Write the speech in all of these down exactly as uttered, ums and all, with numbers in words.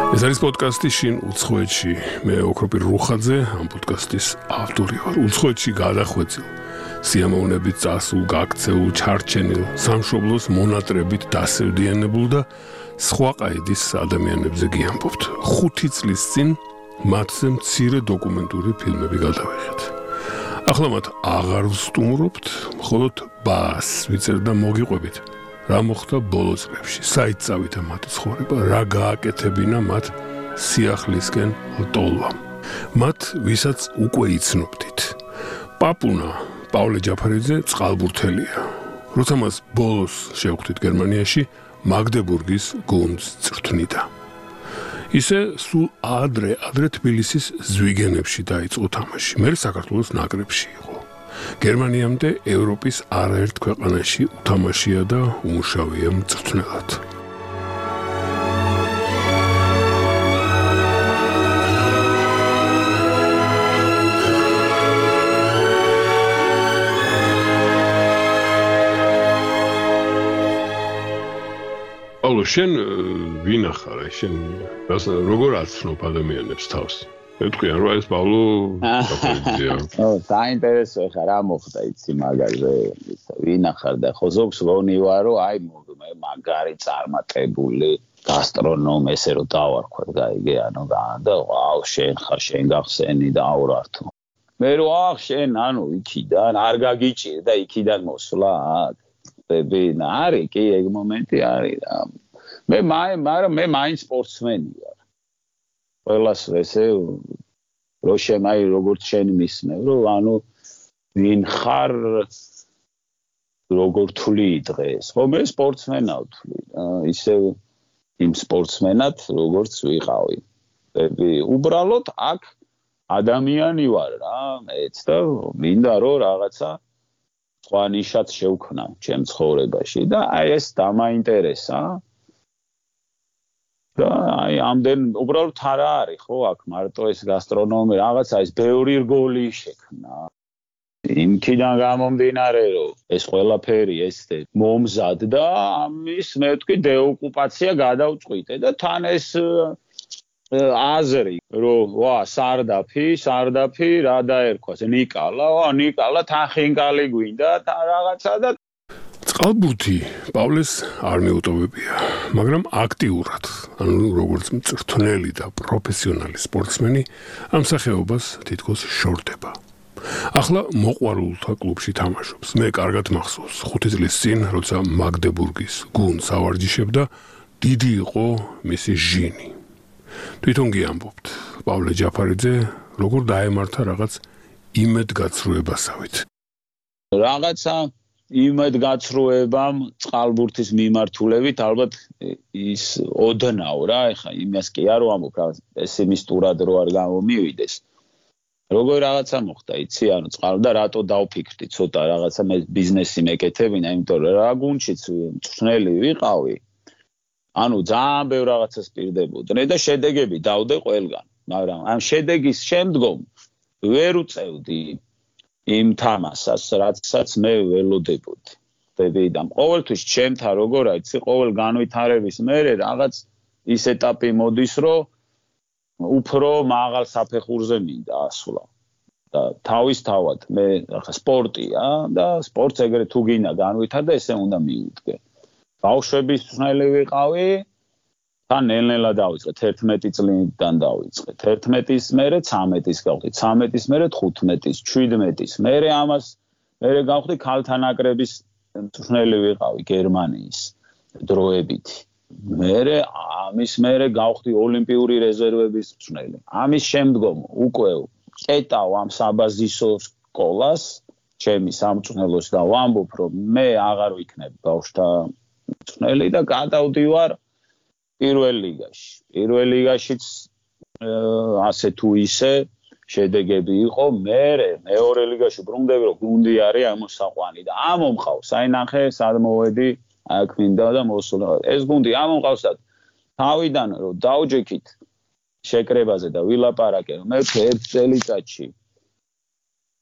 ეს არის პოდკასტი შინ უცხოეთში. მე ოქროპირ რუხაძე, ამ პოდკასტის ავტორი ვარ. უცხოეთში გადახვეწილ, სიამოვნებით წასულ, გაქცეულ, ჩარჩენილ, სამშობლოს მონატრებით დასევდიანებულ და სხვა ყაიდის ადამიანებზე გიამბობთ. ხუთი წლის წინ მათზე მცირე დოკუმენტური ფილმები გადავიღეთ. ახლა მათ აღარ ვსტუმრობთ, მხოლოდ ბას ვიწერთ და მოგიყვებით. რა მოხდა ბოლო წლებში, საით წავიდა მათი ცხოვრება, რა გააკეთებინა მათ სიახლისკენ ლტოლვამ. მათ, ვისაც უკვე იცნობდით. პაპუნა, პავლე ჯაფარიძე წყალბურთელია. როცა მას ბოლოს შევხვდით გერმანიაში, მაგდებურგის გუნდს წვრთნიდა. ისე სულ ადრე, ადრე თბილისის ზვიგენებში დაიწყო თამაში. მე საქართველოს ნაკრებში იყო. გერმანიამდე ევროპის არაერთ ქვეყანაში უთამაშია და უმუშავია მწვრთნელად. პავლო, შენ ვინ ახარ? შენ როგორ აცნობ ადამიანებს თავს? ეთქვიან რომ ეს პავლო დაფარულია. ო, საინტერესო ხარ, რა მოხდა იცი მაგაზე? ვინ ახარ და ხო ზოგს ვონივარ რომ აი მე მაგარი წარმატებული გასტრონომ ესე რომ დავარქვათ, გაიგე, ანუ და ვაუ, შენ ხარ, შენ გახსენი და აურართო. მე რო ახ შენ, ანუ იქიდან არ გაგიჭირ და იქიდან მოსვლა. ბებინ, არის კი ეგ მომენტი არის რა. მე მაგრამ მე მაინც სპორტსმენი ვარ. ყველას ესე რო შემაი როგორც შენ მისმევ რომ ანუ ვინ ხარ როგორ თვლი დღეს ხო მე სპორტსმენად ვთვლი ისე იმ სპორტსმენად როგორც ვიყავი ბები უბრალოდ აქ ადამიანი ვარ რა მეც და მინდა რომ რაღაცა სხვა ნიშაც შევქნა ჩემ ცხოვრებაში და აი ეს დამაინტერესა და აი ამდენ უბრალოდ არა არის ხო აქ მარტო ეს გასტრონომი რაღაცა ეს ბევრი რგოლი შექმნა იმქიდან გამომდინარე რომ ეს ყველაფერი ეს მომზად და ამის მე ვთქვი დეოკუპაცია გადავწყვიტე და თან ეს აზრი რომ ვა სარდაფი სარდაფი რა დაერქვას ნიკალა ვა ნიკალა თან ხინკალი გვინდა და რაღაცა და წყალბურთი პავლეს არ მეუტოვებია, მაგრამ აქტიურად, ანუ როგორც მწვრთნელი და პროფესიონალი სპორტსმენი, ამ სახეობას თითქოს შორდება. ახლა მოყვარულთა კლუბში თამაშობს. მე კარგად მახსოვს, ხუთი წლის წინ, როცა მაგდებურგის გუნდს ავარჯიშებდა, დიდი იყო მისი ჟინი. თვითონ გიამბობთ, პავლე ჯაფარიძე, როგორ დაემართა რაღაც იმედგაცრუებასავით. რაღაცა იმედგაცრუებამ წყალბურთის მიმართულებით ალბათ ის ოდნავ რა ეხა იმას კი არ ვამბობ რა პესიმისტურად რო არ გამომივიდეს როგორ რაღაცა მოხდა იცი ანუ წყალ და რატო დავფიქრდი ცოტა რაღაცა მე ბიზნესი მეკეთებინა იმიტომ რომ რა გუნდშიც მწვრთნელი ვიყავი ანუ ძალიან ბევრ რაღაცას პირდებოდნენ და შედეგები დავდე ყველგან მაგრამ ამ შედეგის შემდგომ ვერ უწევდი იმ თამასას, რაცაც მე ველოდებოდი. დედამ, ყოველთვის ჩემთან როგორ აიცი, ყოველ განვითარების მერე რაღაც ის ეტაპი მოდის, რომ უფრო მაღალ საფეხურზე მინდა ასვლა. და თავისთავად მე ახლა სპორტია და სპორტს ეგრე თუ გინდა განვითარდა, ესე უნდა მიუდგე. ბავშვების მწვრთნელი ვიყავი, თან ნელ-ნელა დავიწყე, თერთმეტი წლიდან დავიწყე. თერთმეტის მერე ცამეტის გავხდი, ცამეტის მერე თხუთმეტის, შვიდმეტის. მერე ამას მერე გავხდი ქალთა ნაკრების მწვრთნელი ვიყავი გერმანიის დროებით. მერე ამის მერე გავხდი ოლიმპიური რეზერვების მწვრთნელი. ამის შემდგომ უკვე კეტავ ამ საბაზისო სკოლას, ჩემი სამწვრთნელოს და ვამბობ, რომ მე აღარ ვიქნებ ბავშვთა მწვრთნელი და გადავდივარ პირველ ლიგაში. პირველ ლიგაშიც ასე თუ ისე შედეგები იყო, მერე მეორე ლიგაში ბრუნდები რომ გუნდი არის ამოსაყვანი და ამომყავს. აი ნახე, სად მოვედი, აქ მინდა და მოსულა. ეს გუნდი ამომყავს და თავიდან რომ დავჯექით, შეკრებაზე და ვილაპარაკე, რომ მე ერთ წელიწადში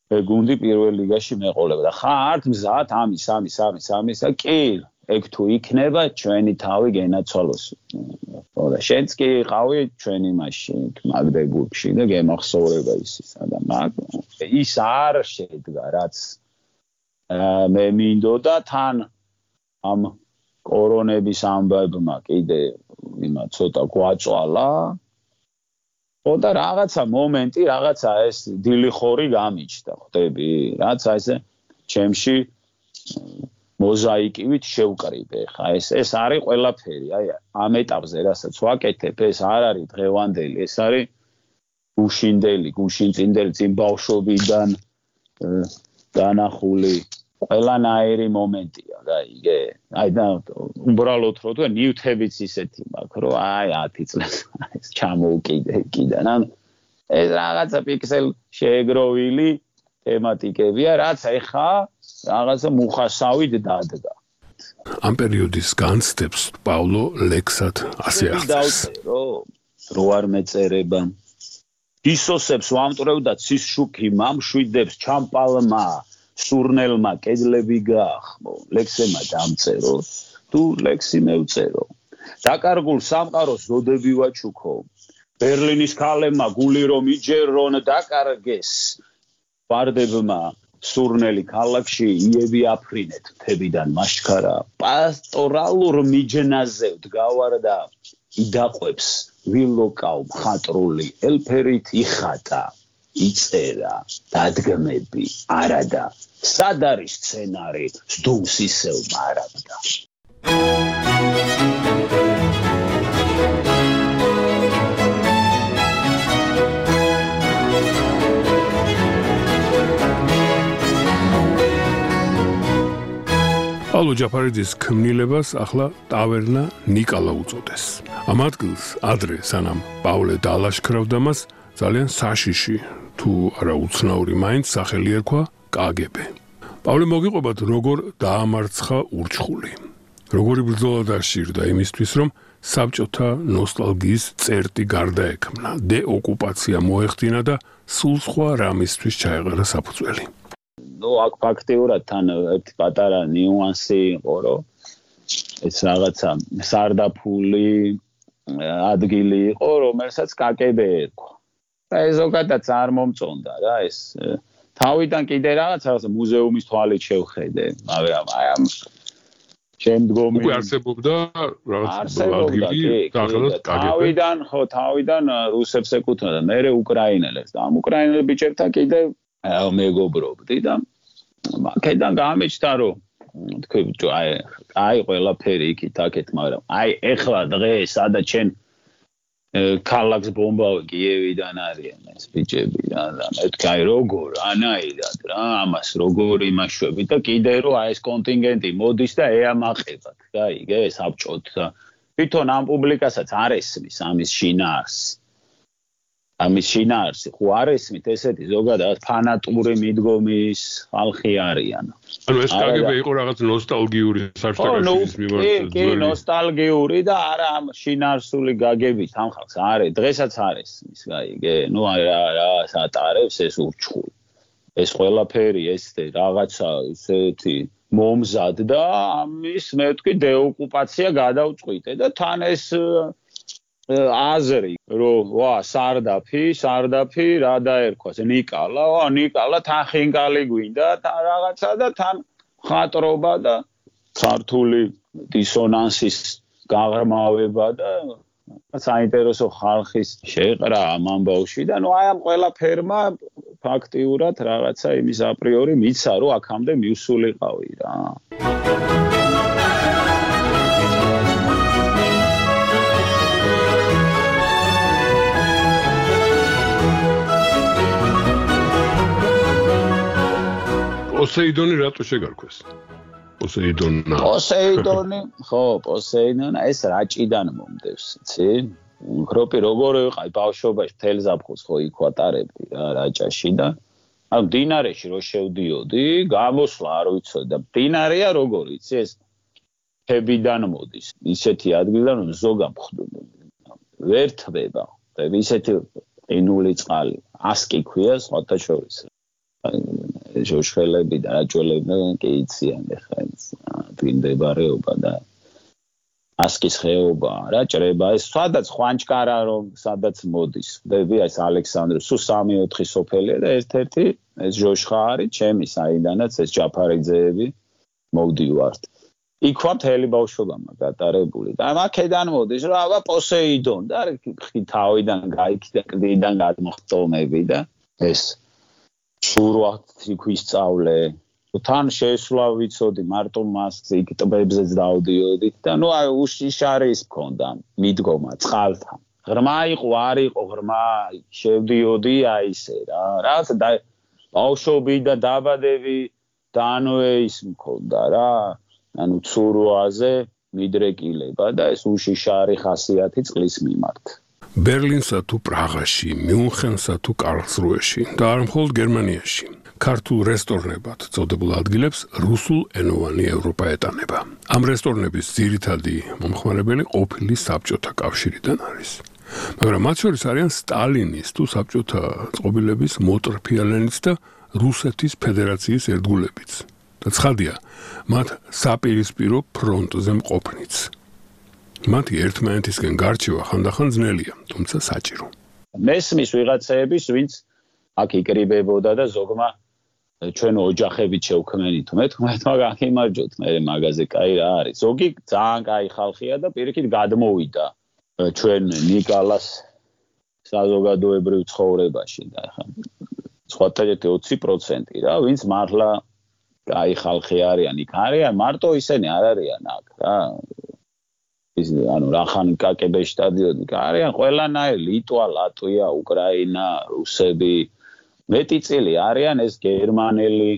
გუნდი პირველ ლიგაში მეყოლებოდა და ხართ მზად ამის ამის ამის ამის და კი ეგ თუ იქნება ჩვენი თავი გენაცვალოს. ხო და შენც კი ყავი ჩვენი მაშინ მაგდებურგში და გემახსოვრება ისისა და მაგ ის არ შედგა რაც მე მინდოდა თან ამ კორონების ამბებმა კიდე იმა ცოტა გვაწვალა. ხო და რაღაცა მომენტი, რაღაცა ეს დილიხორი გამიჩნდა, ხვდები, რაც ესე ჩემში მოზაიკივით შევკრიბე. ხა ეს ეს არის ყველაფერი, აი ამ ეტაპზე რასაც ვაკეთებ, ეს არ არის დღევანდელი, ეს არის გუშინდელი, გუშინწინდელი წინ ბავშვობიდან დანახული ყველანაირი მომენტია, გაიგე? აი და უბრალოდ რო თუ ნიუთებიც ისეთი მაქვს, რომ აი ათი წელს ეს ჩამოუკიდე კიდე. ან ეს რაღაცა პიქსელ შეეგროვილი თემატიკებია, რაც ეხა რაღაცა მუხასავით დადგა. ამ პერიოდის განცდებს პავლო ლექსად ასე ახსენს. რო არ მეწერება. ისოსებს ვამტვრევდა ცის შუქი მამშვიდებს ჩამპალმა სურნელმა კედლები გაახმო. ლექსემა დამწერო, თუ ლექსი მევწერო. დაკარგულ სამყაროს ზოდები ვაჩუქო. ბერლინის ქალებმა გული რომ იჯერონ დაკარგეს. ვარდებმა სურნელი ქალაქში იები აფრინეთ მთებიდან მაშქარა. პასტორალურ მიჯნაზე დგავარდა იდაყვებს ვილოკავ მხატრული ელფერით იხატა. იწერა დადგმები არადა სად არის სცენარი სდუმს ისევ მარაბდა. პავლო ჯაფარიძის ქმნილებას ახლა ტავერნა ნიკალა უწოდეს. ამ ადგილს ადრე სანამ პავლე დაალაშქრავდა მას ძალიან საშიში თუ არა უცნაური მაინც სახელი ერქვა კაგებე. პავლე მოგიყვებათ როგორ დაამარცხა ურჩხული. როგორი ბრძოლა დასჭირდა იმისთვის რომ საბჭოთა ნოსტალგიის წერტი გარდაექმნა, დეოკუპაცია მოეხდინა და სულ სხვა რამისთვის ჩაეყარა საფუძველი. ნუ აქ ფაქტიურად თან ერთი პატარა ნიუანსი იყო, რომ ეს რაღაცა სარდაფული ადგილი იყო, რომელსაც კაკებე ერქვა. და ეს ზოგადად არ მომწონდა რა ეს თავიდან კიდე რაღაცა მუზეუმის თვალით შევხედე, მაგრამ აი ამ შემდგომი უკვე არსებობდა რაღაცა ადგილი სახელად კაგებე. თავიდან ხო თავიდან რუსებს ეკუთვნოდა, მერე უკრაინელებს და ამ უკრაინელ ბიჭებთან კიდე მეგობრობდი და აქედან გამიჩნდა რომ თქვი ბიჭო აი აი ყველაფერი იქით აქეთ, მაგრამ აი ეხლა დღეს სადაც შენ ქალაქს ბომბავი კიევიდან არიან ეს ბიჭები და მეთქი აი როგორ ანაირად რა ამას როგორ იმაშვები და კიდე რომ აი ეს კონტინგენტი მოდის და ეამაყებათ გაიგე საბჭოთ და თვითონ ამ პუბლიკასაც არ ესმის ამის შინაარსი ამის შინაარსი ხო არ ესმით ესეთი ზოგადად ფანატური მიდგომის ხალხი არიან. ანუ ეს კაგებე იყო რაღაც ნოსტალგიური საშტაკაშვილის მიმართ. კი, ნოსტალგიური და არა ამ შინაარსული გაგებით ამ ხალხს არის, დღესაც არ ესმის, გაიგე? ნუ აი რა რა ატარებს ეს ურჩხული. ეს ყველაფერი ეს რაღაცა ისეთი მომზად და ამის მე ვთქვი დეოკუპაცია გადავწყვიტე და თან ეს აზრი რომ ვა სარდაფი სარდაფი რა დაერქვას ნიკალა ვა ნიკალა თან ხინკალი გვინდა თან რაღაცა და თან ხატრობა და ქართული დისონანსის გაღრმავება და საინტერესო ხალხის შეყრა ამ ამბავში და ნუ აი ამ ყველაფერმა ფაქტიურად რაღაცა იმის აპრიორი მიცა რომ აქამდე მივსულიყავი რა. პოსეიდონი რატო შეგარქვეს? პოსეიდონა. პოსეიდონი, ხო, პოსეიდონა ეს რაჭიდან მომდევს, იცი? უხროპი როგორ ვიყავი ბავშვობაში მთელ ზაფხულს ხო იქ ვატარებდი რა რაჭაში და ანუ დინარეში რო შევდიოდი, გამოსვლა არ ვიცოდი და დინარეა როგორ იცი ეს ფებიდან მოდის. ისეთი ადგილიდან რომ ზოგამ ვერ თბება. ისეთი ყინული წყალი, ასკი ქვია სხვათა შორის. ჟოშხელები და რაჭველები კი იციან ხა თვინდებარეობა და ასკის ხეობა რა ჭრება ეს სადაც ხვანჭკარა რომ სადაც მოდის ხდები ეს ალექსანდრე სულ სამი ოთხი სოფელია და ერთ-ერთი ეს ჟოშხა არის ჩემი საიდანაც ეს ჯაფარიძეები მოვდივართ იქვა მთელი ბავშვობა გატარებული და აქედან მოდის რა აბა პოსეიდონ და თავიდან გაიქცა კლდიდან გადმოხტომები და ეს სურვათ იქვისწავლე თან შეესვლა ვიცოდი მარტო მას იქ ტბებზეც დავდიოდით და ნუ აი უშიშარის მქონდა მიდგომა წყალთან ღრმა იყო არ იყო ღრმა შევდიოდი აი ესე რა რაღაც და ბავშვობი და დაბადები და ანუ ის მქონდა რა ანუ ცურვაზე მიდრეკილება და ეს უშიშარი ხასიათი წყლის მიმართ ბერლინსა თუ პრაღაში მიუნხენსა თუ კარლსრუეში და არ მხოლოდ გერმანიაში ქართულ რესტორნებად წოდებულ ადგილებს რუსულ ენოვანი ევროპა ეტანება. ამ რესტორნების ძირითადი მომხმარებელი ყოფილი საბჭოთა კავშირიდან არის. მაგრამ მათ შორის არიან სტალინის თუ საბჭოთა წყობილების მოტრფიალენიც და რუსეთის ფედერაციის ერთგულებიც. და ცხადია, მათ საპირისპირო ფრონტზე მყოფნიც. მათი ერთმანეთისკენ გარჩევა ხანდახან ძნელია, თუმცა საჭირო. მესმის ვიღაცეების, ვინც აქ იკრიბებოდა და ზოგმა ჩვენ ოჯახებით შევქმნით მეთქმეთ მაგრამ იმარჯოთ მე მაგაზე კაი რა არის ზოგი ძალიან კაი ხალხია და პირიქით გადმოვიდა ჩვენ ნიკალას საზოგადოებრივ ცხოვრებაში და ხა სხვათაშორის ოცი პროცენტი რა ვინც მართლა კაი ხალხი არიან იქ არიან მარტო ისინი არ არიან აქ რა ის ანუ რახან კაკებე სტადიონი არიან ყველანაირი ლიტვა ლატვია უკრაინა რუსები მეტი წილი არიან ეს გერმანელი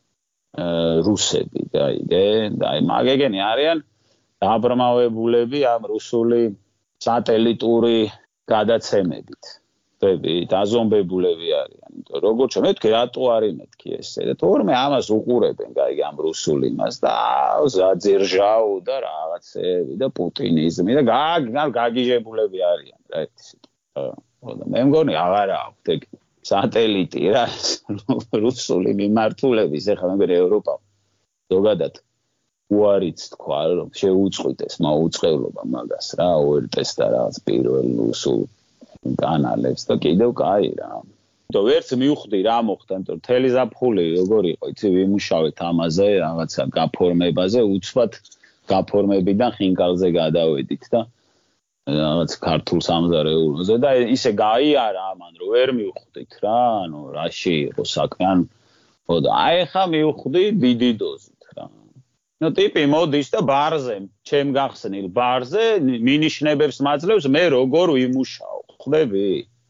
რუსები და აი მაგეგენი არიან დაბრმავებულები ამ რუსული სატელიტური გადაცემებით. ხდები, დაზომბებულები არიან. იმიტომ როგორ ჩვენ მეთქი რატო არის მეთქი ესე და თორმე ამას უყურებენ გაიგე ამ რუსულ იმას და ზაძირჟაუ და რაღაცები და პუტინიზმი და გაგიჟებულები არიან რა ერთი სიტყვა. და მე მგონი აღარა აქვთ ეგ სატელიტი რა რუსული მიმართულების ეხლა მე ევროპა ზოგადად უარიც თქვა რომ შეუწყვიტეს მაუწყებლობა მაგას რა ორტეს და რაღაც პირველ რუსულ კანალებს და კიდევ კაი რა და ვერც მივხვდი რა მოხდა იმიტომ მთელი ზაფხული როგორ იყო იცი ვიმუშავეთ ამაზე რაღაცა გაფორმებაზე უცბად გაფორმებიდან ხინკალზე გადავედით და რაღაც ქართულ სამზარეულოზე და ისე გაიარა ამან რომ ვერ მივხვდით რა ანუ რაში იყო საქმე ან ხოდა აი ხა მივხვდი დიდი დოზით რა ნუ ტიპი მოდის და ბარზე ჩემ გახსნილ ბარზე მინიშნებებს მაძლევს მე როგორ ვიმუშაო ხდები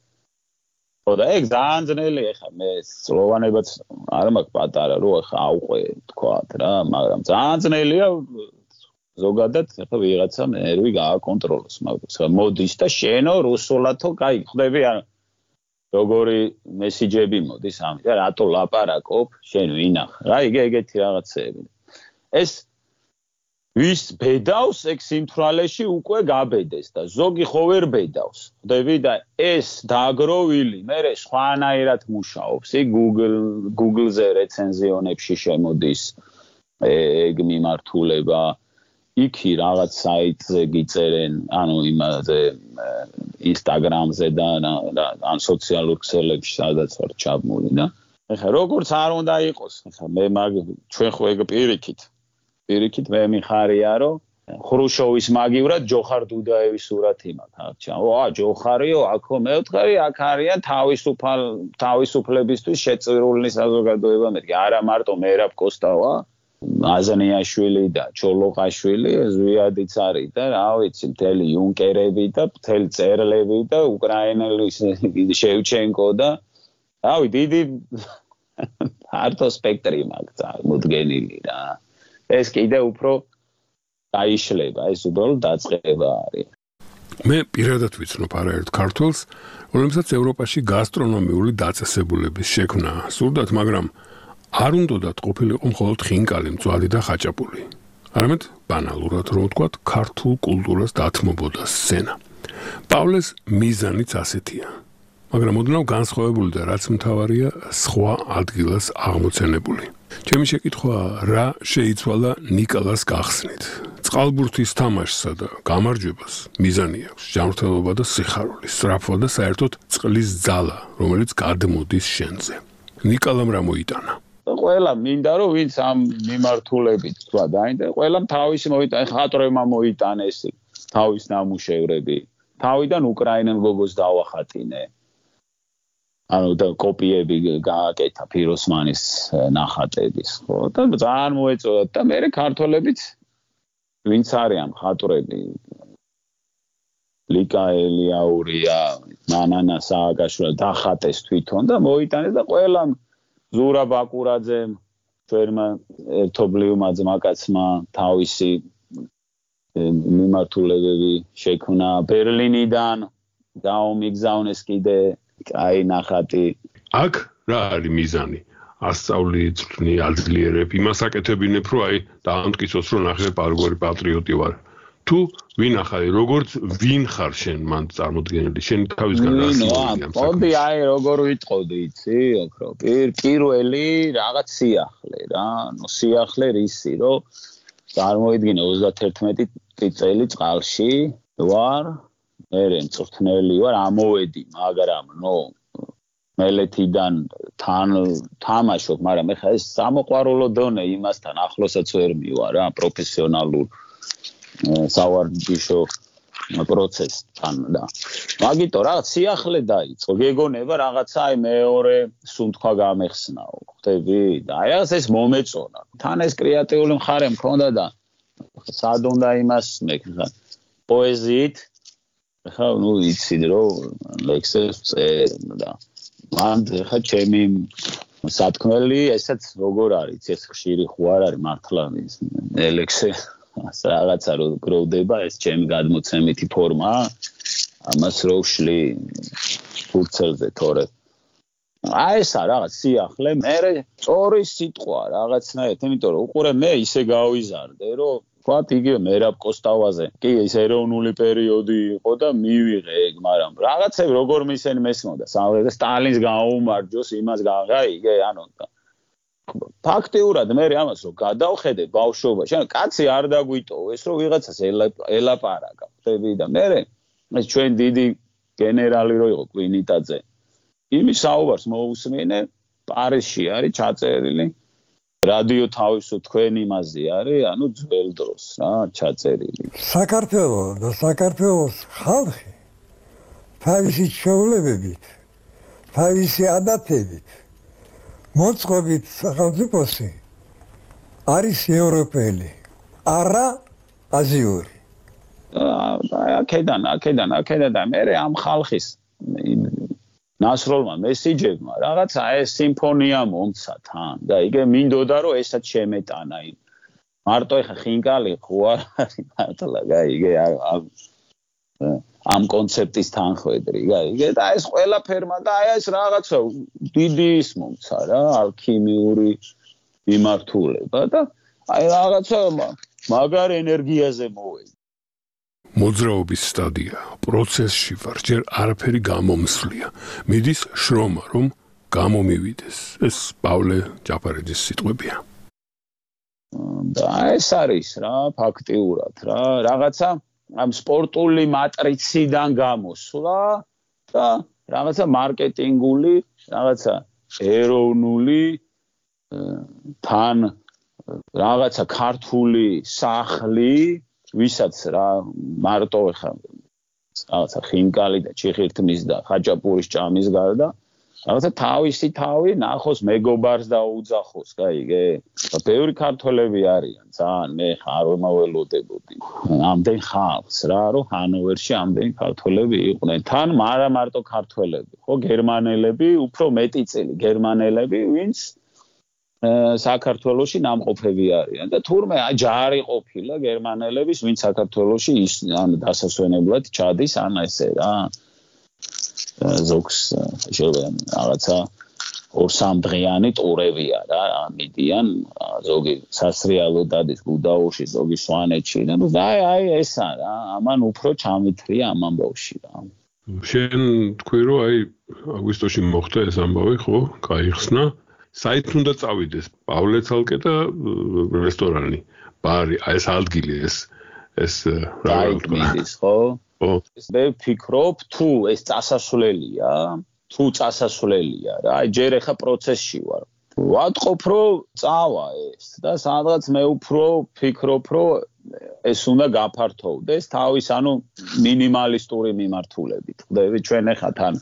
ხოდა ეგ ძალიან ძნელია ხა მე სლოვანებაც არ მაქვს პატარა რო ხა აუყვე თქვათ რა მაგრამ ძალიან ძნელია ზოგადად ხა ვიღაცა ნერვი გააკონტროლოს მაგრამ მოდის და შენო რუსულათო კაი ხდები ან როგორი მესიჯები მოდის ამიტომ რატო ლაპარაკობ შენ ვინახ რა იგე ეგეთი რაღაცეები ეს ვის ბედავს ეგ სიმთვრალეში უკვე გაბედეს და ზოგი ხო ვერ ბედავს ხდები და ეს დააგროვილი მე სხვანაირად მუშაობს იქ Google Google-ზე რეცენზიონებში შემოდის ეგ მიმართულება იქი რაღაც საიტზე გიწერენ ანუ იმაზე Instagram-ზე და ან სოციალურ ქსელებში სადაც ვარ ჩაბმული და ეხლა როგორც არ უნდა იყოს ეხლა მე მაგ ჩვენ ხო ეგ პირიქით პირიქით მე მიხარია რომ ხრუშოვის მაგივრად ჯოხარ დუდაევის სურათი მაქვს აა ჯოხარიო აქო მე ვთხარი აქ არიან თავისუფალ თავისუფლებისთვის შეწირულნი საზოგადოება მეთქი არა მარტო მერაბ კოსტავა აზანიაშვილი და ჩოლოყაშვილი ზვიადიც არის და რა ვიცი მთელი იუნკერები და მთელი წერლები და უკრაინელი შევჩენკო და რავი დიდი არტო სპექტრი მაქვს მოდგენილი რა ეს კიდე უფრო დაიშლება ეს უბრალოდ დაწყება არის მე პირადად ვიცნობ არაერთ ქართველს რომელსაც ევროპაში გასტრონომიული დაწესებულების შექმნა სურდათ მაგრამ არ უნდათ ყოფილიყო მხოლოდ ხინკალი, მწვადი და ხაჭაპური. არამედ ბანალურად რომ ვთქვათ, ქართულ კულტურას დათმობოდა სცენა. პავლეს მიზანიც ასეთია. მაგრამ ოდნავ განსხვავებული და რაც მთავარია, სხვა ადგილას აღმოცენებული. ჩემი შეკითხვაა, რა შეიცვალა ნიკალას გახსნით? წყალბურთის თამაშსა და გამარჯვებას მიზანი აქვს ჯანმრთელობა და სიხარული, სწრაფვა და საერთოდ წყლის ძალა, რომელიც გადმოდის შენზე. ნიკალამ რა მოიტანა? ყველა მინდა რომ ვინც ამ მიმართულებით თქვა დაინტერესდა, ყველამ თავისი მოიტანა, ხატრებმა მოიტანეს თავის ნამუშევრები. თავიდან უკრაინელ გოგოს დავახატინე. ანუ და კოპიები გააკეთა ფიროსმანის ნახატების, ხო? და ძალიან მოეწოდა და მე ქართველებიც ვინც არიან ხატრები ლიკა ელიაურია, ნანანა სააკაშვილი დახატეს თვითონ და მოიტანეს და ყველამ ზურაბ აკურაძემ, ჩვენმა ერთობლივმა ძმაკაცმა თავისი მიმართულებები შექმნა ბერლინიდან, დაუმიგზავნეს კიდე აი ნახატი. აქ რა არის მიზანი? ასწავლი, წვრთნი, აძლიერებ, იმას აკეთებინებ, რომ აი დაამტკიცოს, რომ ნახე პარგვარი პატრიოტი ვარ. თუ ვინ ახალი, როგორც ვინ ხარ შენ მან წარმოდგენილი, შენ თავისგან რა სიმბოლოა? მოდი აი როგორ ვიტყოდი, იცი, ოქრო. პირველი რაღაც სიახლე რა, ნუ სიახლე რისი, რომ წარმოიდგინე ოცდაათერთმეტი წელი წყალში ვარ, მე მწვრთნელი ვარ, ამოვედი, მაგრამ ნუ მელეთიდან თან თამაშობ, მაგრამ ეხლა ეს სამოყვარულო დონე იმასთან ახლოსაც ვერ მივა რა, პროფესიონალურ სავარჯიშო პროცესთან და მაგიტო რაღაც სიახლე დაიწყო, გეგონება რაღაცა აი მეორე სუნთქვა გამეხსნაო, ხვდები? და აი რაღაც ეს მომეწონა. თან ეს კრეატიული მხარე მქონდა და სად უნდა იმას მე ხა პოეზიით ხა ნუ იცი რომ ლექსებს წერე და მან ხა ჩემი სათქმელი ესაც როგორ არის, ეს ხშირი ხო არ არის მართლა ელექსე რაღაცა რო გროვდება ეს ჩემი გადმოცემითი ფორმა ამას რო ვშლი ფურცელზე თორე აი ესა რაღაც სიახლე მე სწორი სიტყვა რაღაცნაირად იმიტომ რომ უყურე მე ისე გავიზარდე რომ ვთქვათ იგივე მერაბ კოსტავაზე კი ეს ეროვნული პერიოდი იყო და მივიღე ეგ მაგრამ რაღაცები როგორ მისცენ მესმოდა სამხედრო სტალინს გაუმარჯოს იმას გაი იგე ანუ ფაქტიურად მე ამას რომ გადავხედე ბავშვობაში ანუ კაცი არ დაგვიტოვო ეს რომ ვიღაცას ელაპარაკა ხდები და მე ეს ჩვენ დიდი გენერალი რო იყო კვინიტაძე იმის საუბარს მოусმინე პარიზში არის ჩაწერილი რადიო თავისო თქვენ იმაზე არის ანუ ძველ დროს რა ჩაწერილი საქართველოს და საქართველოს ხალხი თავისი ჩვეულებებით თავისი ადათებით მოწყობით სახელმწიფოსი არის ევროპელი არა აზიური აქედან აქედან აქედან და მე ამ ხალხის ნასროლმა მესიჯებმა რაღაცა ეს სიმფონია მომცა თან და იგე მინდოდა რომ ესაც შემეტანა მარტო ეხა ხინკალი ხო არ არის მართლა გაიგე ამ კონცეპტის თანხwebdri გაიგე და ეს ყველაფერმა და აი ეს რაღაცა დიდი ის მომცა რა ალქიმიური მიმართულება და აი რაღაცა მაგარ ენერგიაზე მოვედი მოძრაობის სტადია პროცესში ვარ ჯერ არაფერი გამომსვლია მიდის შრომა რომ გამომივიდეს ეს პავლე ჯაფარიძის სიტყვებია და ეს არის რა ფაქტიურად რა რაღაცა ამ სპორტული მატრიციდან გამოსვლა და რაღაცა მარკეტინგული რაღაცა ეროვნული თან რაღაცა ქართული სახლი ვისაც რა მარტო ხა რაღაცა ხინკალი და ჩიხირთმის და ხაჭაპურის ჭამის გარდა რაღაცა თავისი თავი ნახოს მეგობარს და უძახოს გაიგე და ბევრი ქართველები არიან ძალიან მე ხარ მომველოდებოდი ამდენ ხალხს რა რომ ჰანოვერში ამდენ ქართველები იყვნენ თან არა მარტო ქართველები ხო გერმანელები უფრო მეტი წილი გერმანელები ვინც საქართველოში ნამყოფები არიან და თურმე ჯარი ყოფილა გერმანელების ვინც საქართველოში ის ან დასასვენებლად ჩადის ან ესე რა ზოგს შეიძლება რაღაცა ორ სამ დღიანი ტურებია რა მიდიან ზოგი სასრიალო დადის გუდაურში ზოგი სვანეთში და აი აი ესა რა ამან უფრო ჩამithრია ამ ამბავში რა შენ თქვი რომ აი აგვისტოში მოხდა ეს ამბავი, ხო? გაიხსნა. საით უნდა წავიდეს? პავლე ცალკე და რესტორანი, ბარი, აი ეს ადგილი ეს ეს რა ვთქვა, ხო? ხო. მე ვფიქრობ, თუ ეს წასასვლელია, თუ წასასვლელია რა, აი ჯერ ახლა პროცესში ვარ. ვატყობ რომ წავა ეს და სადღაც მე უფრო ვფიქრობ რომ ეს უნდა გაფართოვდეს თავის ანუ მინიმალისტური მიმართულებით. ხდები ჩვენ ახლა თან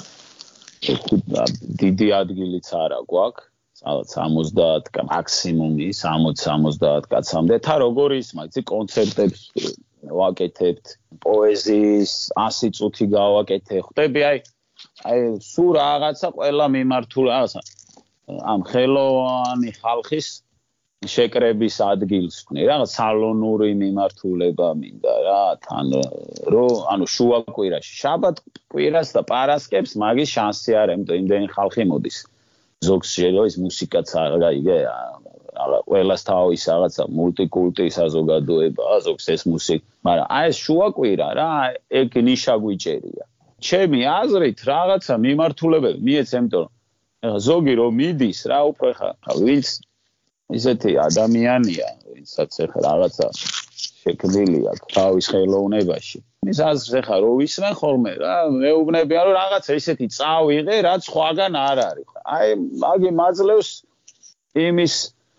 დიდი ადგილიც არა გვაქვს, სადაც სამოცდაათ მაქსიმუმი სამოც სამოცდაათ კაცამდე. თა როგორ ის მაგცი კონცერტებს ვაკეთებთ, პოეზიის ასი წუთი გავაკეთე. ხდები აი აი სულ რაღაცა ყველა მიმართულ რაღაცა ამ ხელოვანი ხალხის შეკრების ადგილს ვქნი, რაღაც სალონური მიმართულება მინდა რა, თან რომ ანუ შუა კვირაში, შაბათ კვირას და პარასკევს მაგის შანსი არ ემტო, იმდენი ხალხი მოდის. ზოგს შეიძლება ის მუსიკაც არა იგე, ყველას თავის რაღაცა მულტიკულტი საზოგადოება, ზოგს ეს მუსიკა, მაგრამ აი ეს შუა კვირა რა, ეგ ნიშა გვიჭერია. ჩემი აზრით რაღაცა მიმართულებები მიეცემტო ზოგი რომ მიდის რა უფრო ხა ვინც ისეთი ადამიანია ვინცაც ახლა რაღაცა შექმნილი აქვს თავის ხელოვნებაში ის აზრს ახლა რო ვისმენ ხოლმე რა მეუბნებიან რომ რაღაცა ისეთი წავიღე რაც სხვაგან არ არის აი მაგი მაძლევს იმის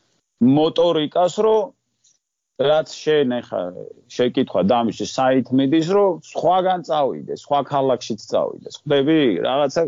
მოტორიკას რომ რაც შენ ახლა შეკითხვა დამიშე საით მიდის რომ სხვაგან წავიდეს სხვა ქალაქშიც წავიდეს ხდები რაღაცა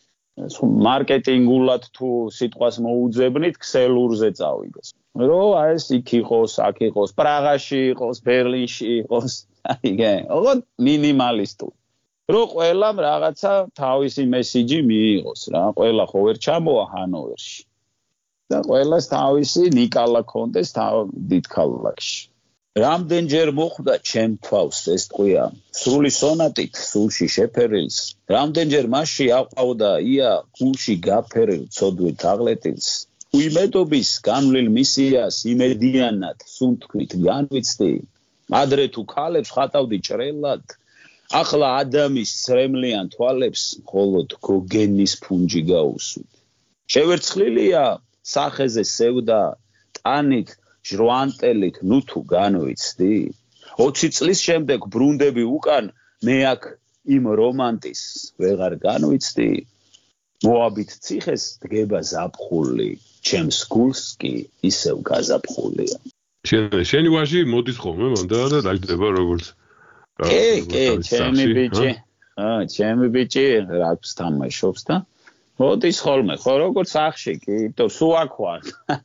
მარკეტინგულად თუ სიტყვას მოუძებნით ქსელურზე წავიდეს. რომ აი ეს იქ იყოს, აქ იყოს, პრაღაში იყოს, ბერლინში იყოს, აიგე, ოღონდ მინიმალისტური. რომ ყველამ რაღაცა თავისი მესიჯი მიიღოს რა, ყველა ხო ვერ ჩამოვა ჰანოვერში. და ყველას თავისი ნიკალა კონდეს დიდ ქალაქში. რამდენჯერ მოხვდა ჩემ თავს ეს ტყვია სრული სონატით სულში შეფერილს რამდენჯერ მასში აყვავდა ია გულში გაფერილ ცოდვით აღლეტილს უიმედობის განვლილ მისიას იმედიანად სუნთქვით განვიცდი ადრე თუ ქალებს ხატავდი ჭრელად ახლა ადამის სრემლიან თვალებს მხოლოდ გოგენის ფუნჯი გაუსვით შევერცხლილია სახეზე სევდა ტანით ჟრვანტელით ნუ თუ განვიცდი ოცი წლის შემდეგ ბრუნდები უკან მე აქ იმ რომანტის ვეღარ განვიცდი მოაბით ციხეს დგება ზაფხული ჩემს გულს კი ისევ გაზაფხულია შენი ვაჟი მოდის ხოლმე მანდა და დაждდება როგორც კი კი ჩემი ბიჭი ა ჩემი ბიჭი რაკს თამაშობს და მოდის ხოლმე ხო როგორც ახში კი თო სულ აქ ვარ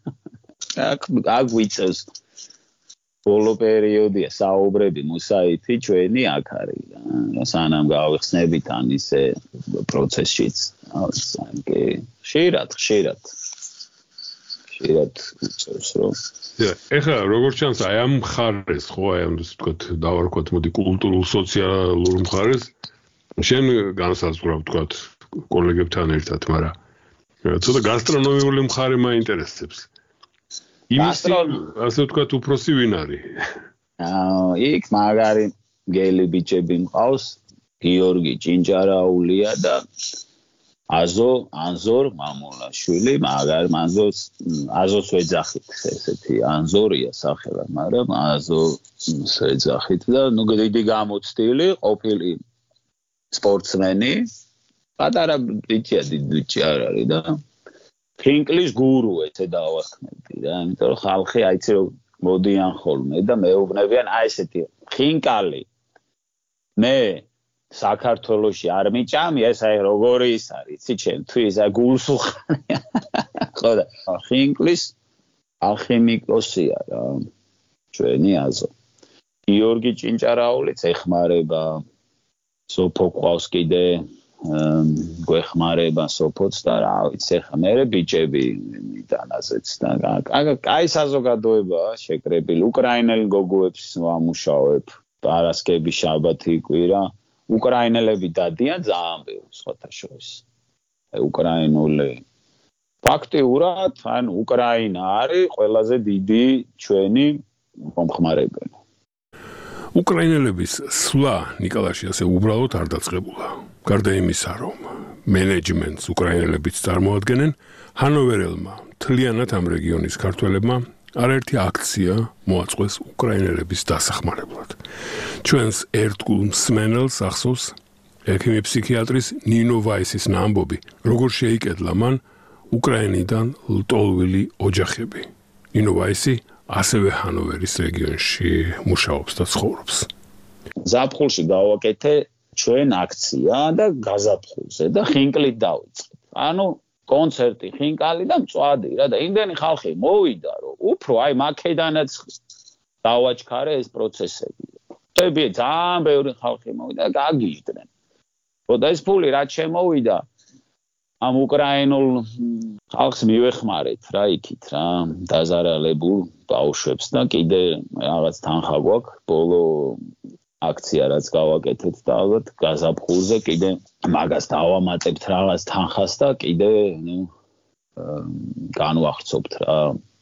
აქ აგვიწევს ბოლო პერიოდია საუბრები მუსაითი ჩვენი აქ არის რა სანამ გავიხსნებით ან ისე პროცესშიც კი ხშირად ხშირად ხშირად უწევს რომ ეხლა როგორც ჩანს აი ამ მხარეს ხო აი ამ ასე ვთქვათ დავარქვათ მოდი კულტურულ სოციალურ მხარეს შენ განსაზღვრავ ვთქვათ კოლეგებთან ერთად მაგრამ ცოტა გასტრონომიული მხარე მაინტერესებს იმის ასე ვთქვათ უფროსი ვინ არის? აა იქ მაგარი გელი ბიჭები მყავს გიორგი ჭინჭარაულია და აზო ანზორ მამულაშვილი მაგარ მანზოს აზოს ვეძახით ესეთი ანზორია სახელა მაგრამ აზო ვეძახით და ნუ დიდი გამოცდილი ყოფილი სპორტსმენი პატარა ბიჭია დიდი ბიჭი არ არის და ფინკლის გურუ ესე დავახმები რა იმიტომ რომ ხალხი აიცი რომ მოდიან ხოლმე და მეუბნებიან აი ესეთი ხინკალი მე საქართველოში არ მიჭამი ეს აი როგორი ის არის იცი ჩემთვის აი გულს უხარია ხო და ხინკლის ალხიმიკოსია რა ჩვენი აზო გიორგი ჭინჭარაულიც ეხმარება სოფო ყავს კიდე გვეხმარება სოფოც და რა ვიცი ხა მე ბიჭები მიტანაზეც და კაი საზოგადოებაა შეკრებილი უკრაინელ გოგოებს ვამუშავებ პარასკევი შაბათი კვირა უკრაინელები დადიან ძალიან ბევრ სხვათა შორის აი უკრაინული ფაქტიურად ან უკრაინა არის ყველაზე დიდი ჩვენი მომხმარებელი უკრაინელების სვლა ნიკალაში ასე უბრალოდ არ დაწყებულა. გარდა იმისა, რომ მენეჯმენტს უკრაინელებიც წარმოადგენენ, ჰანოვერელმა მთლიანად ამ რეგიონის ქართველებმა არაერთი აქცია მოაწყვეს უკრაინელების დასახმარებლად. ჩვენს ერთგულ მსმენელს ახსოვს ექიმი ფსიქიატრის ნინო ვაისის ნამბობი, როგორ შეიკედლა მან უკრაინიდან ლტოლვილი ოჯახები. ნინო ვაისი ასევე ჰანოვერის რეგიონში მუშაობს და ცხოვრობს. ზაფხულში გავაკეთე ჩვენ აქცია და გაზაფხულზე და ხინკლით დავიწყეთ. ანუ კონცერტი ხინკალი და მწვადი რა და იმდენი ხალხი მოვიდა რომ უფრო აი მაკედანაც დავაჩქარე ეს პროცესები. ტები ძალიან ბევრი ხალხი მოვიდა და გაგიჟდნენ. როდა ეს ფული რაც შემოვიდა ამ უკრაინულ ხალხს მივეხმარეთ რა იქით რა დაზარალებულ ბავშვებს და კიდე რაღაც თანხა გვაქვს ბოლო აქცია რაც გავაკეთეთ და ალბათ გაზაფხულზე კიდე მაგას დავამატებთ რაღაც თანხას და კიდე ნუ განვახცობთ რა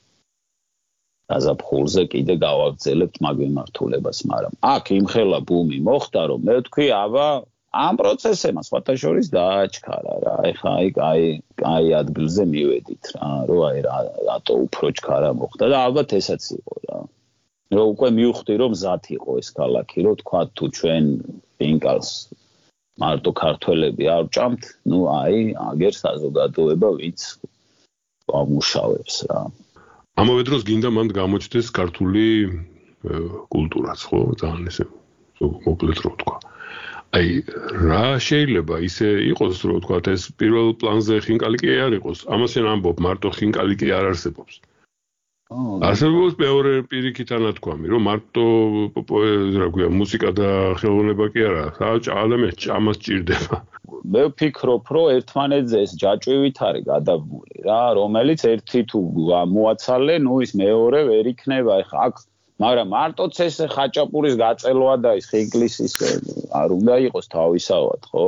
გაზაფხულზე კიდე გავაგრძელებთ მაგ მიმართულებას მაგრამ აქ იმხელა ბუმი მოხდა რომ მე ვთქვი აბა ამ პროცესებმა სხვათა შორის დააჩქარა რა ეხა აი აი აი ადგილზე მივედით რა რომ აი რატო უფრო ჩქარა მოხდა და ალბათ ესაც იყო რა რომ უკვე მივხვდი რომ მზად იყო ეს ქალაქი რომ თქვა თუ ჩვენ ინკალს მარტო ქართველები არ ვჭამთ ნუ აი აგერ საზოგადოება ვინც ამუშავებს რა ამავე დროს გინდა მანდ გამოჩნდეს ქართული კულტურაც ხო ძალიან ესე მოკლედ რო თქვა აი რა შეიძლება ისე იყოს რომ თქვა ეს პირველ პლანზე ხინკალი კი არ იყოს ამასენ ამბობ მარტო ხინკალი კი არ არსებობს არსებობს მეორე პირიქით ანათქვამი რომ მარტო რა ქვია მუსიკა და ხელოვნება კი არა ადამიანს ჭამას ჭირდება მე ვფიქრობ რომ ერთმანეთზე ეს ჯაჭვივით არის გადაბმული რა რომელიც ერთი თუ მოაცალე ნუ ის მეორე ვერ იქნება ეხა აქ მაგრამ მარტოც ეს ხაჭაპურის გაწელვა და ის ხინკლის ის არ უნდა იყოს თავისავად ხო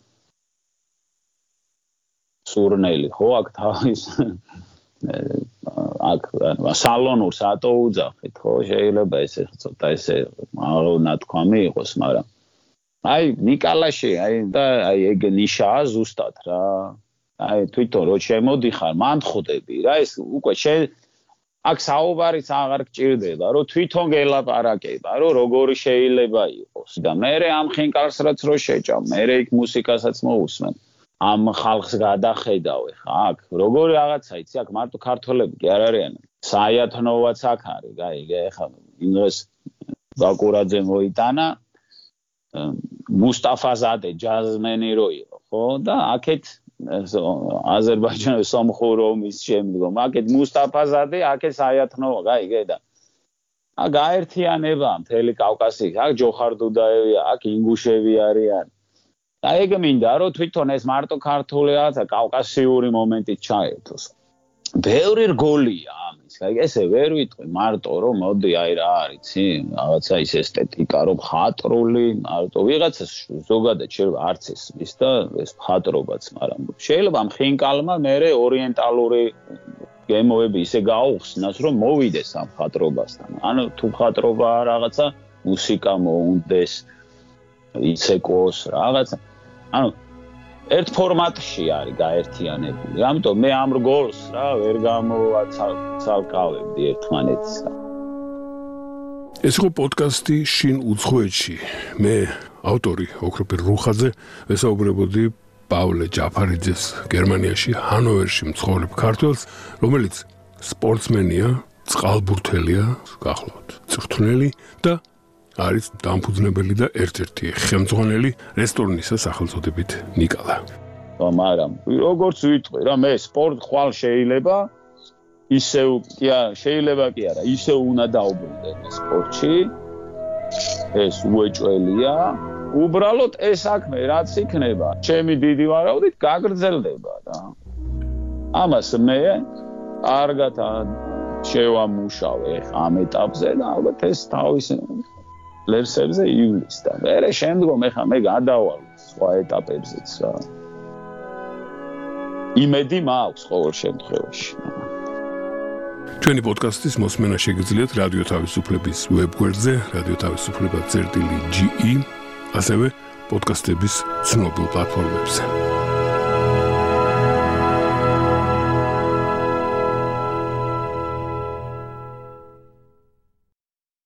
სურნელი ხო აქ თავის აქ სალონურს ატო უძახით ხო შეიძლება ესე ცოტა ესე ნათქვამი იყოს მაგრამ აი ნიკალაში აი და აი ეგ ნიშაა ზუსტად რა აი თვითონ რო შემოდიხარ მანდ-ხვდები რა ეს უკვე შე აქ საუბარიც აღარ გჭირდება რომ თვითონ გელაპარაკება რომ როგორი შეიძლება იყოს და მე ამ ხინკალს რაც რო შეჭამ მე იქ მუსიკასაც მოусმენ ამ ხალხს გადახედავ ხა აქ როგორი რაღაცა იცი აქ მარტო ქართველები კი არ არიან საიათნოვაც აქ არის გაიგე ხა იმას ბაკურაძე მოიტანა მუსტაფაზადე ჯაზმენი რო იყო ხო და აქეთ აზერბაიჯანის სომხურომის შემდგომ აქეთ მუსტაფაზადე აქეთ საიათნოვა გაიგე და ა გაერთიანება მთელი კავკასიის აქ ჯოხარდუდაევია აქ ინგუშები არიან და ეგ მინდა რომ თვითონ ეს მარტო ქართული რაღაცა კავკასიური მომენტით ჩაერთოს ბევრი რგოლია ამის გაიგე ესე ვერ ვიტყვი მარტო რომ მოდი აი რა არიცი რაღაცა ის ესთეტიკა რომ ხატრული მარტო ვიღაცას ზოგადად შეიძლება არც ეს ის და ეს ხატრობაც მაგრამ შეიძლება ხინკალმა მერე ორიენტალური გემოები ისე გაუხსნას რომ მოვიდეს ამ ხატრობასთან ანუ თუ ხატრობა რაღაცა მუსიკა მოუნდეს იცეკოს რაღაცა ანუ ერთ ფორმატში არის გაერთიანებული. ამიტომ მე ამ რგოლს რა ვერ გამოვაცალკავებდი ერთმანეთს. ეს იყო პოდკასტი შინ უცხოეთში. მე ავტორი ოქროპირ რუხაძე ვესაუბრებოდი პავლე ჯაფარიძეს გერმანიაში ჰანოვერში მცხოვრებ ქართველს, რომელიც სპორტსმენია, წყალბურთელია, გახლავთ, წვრთნელი და არის დამფუძნებელი და ერთ-ერთი ხელმძღვანელი რესტორნისა სახელწოდებით ნიკალა. მაგრამ როგორც ვიტყვი რა მე სპორტ ხვალ შეიძლება ისევ კი არა შეიძლება კი არა ისევ უნდა დაუბრუნდე სპორტში ეს უეჭველია უბრალოდ ეს საქმე რაც იქნება ჩემი დიდი ვარაუდით გაგრძელდება რა ამას მე კარგად შევამუშავე ამ ეტაპზე და ალბათ ეს თავის ლერსებზე ივლისთან. მერე შემდგომ ეხა მე გადავალ სხვა ეტაპებზეც რა. იმედი მაქვს ყოველ შემთხვევაში. ჩვენი პოდკასტის მოსმენა შეგიძლიათ რადიო თავისუფლების ვებგვერდზე, რადიო თავისუფლება წერტილი ჯი ი, ასევე პოდკასტების ცნობილ პლატფორმებზე.